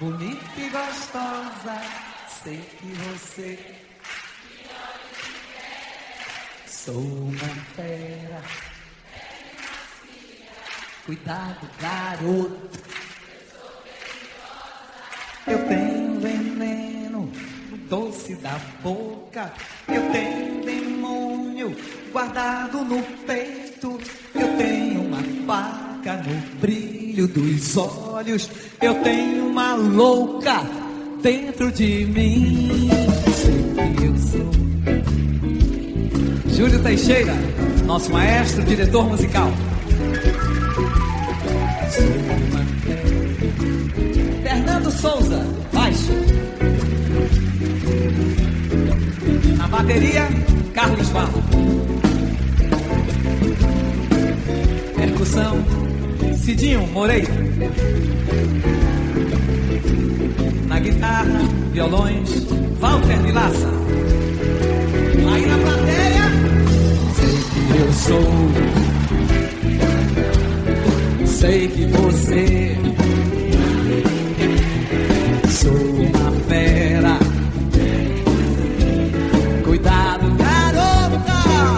bonita e gostosa, sei que você. Sou uma fera. Cuidado, garoto. Eu tenho veneno no doce da boca. Eu tenho demônio guardado no peito. Eu tenho uma faca no brilho dos olhos. Eu tenho uma louca dentro de mim. Sei que eu sou Júlio Teixeira, nosso maestro, diretor musical. Sou uma fera. Fernando Souza, baixo. Na bateria, Carlos Barro. Percussão, Cidinho Moreira. Na guitarra, violões, Walter Vilaça. Aí na plateia, sei que eu sou. Sei que você. Sou uma fera. Cuidado, garota.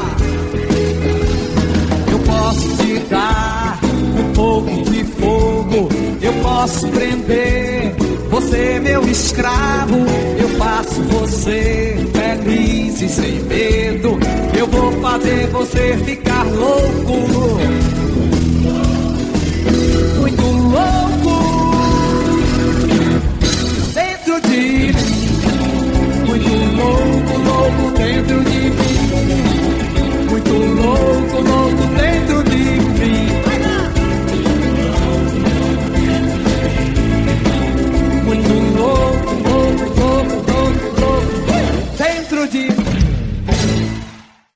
Eu posso te dar um pouco de fogo. Eu posso prender você, meu escravo. Eu faço você feliz e sem medo. Eu vou fazer você ficar louco.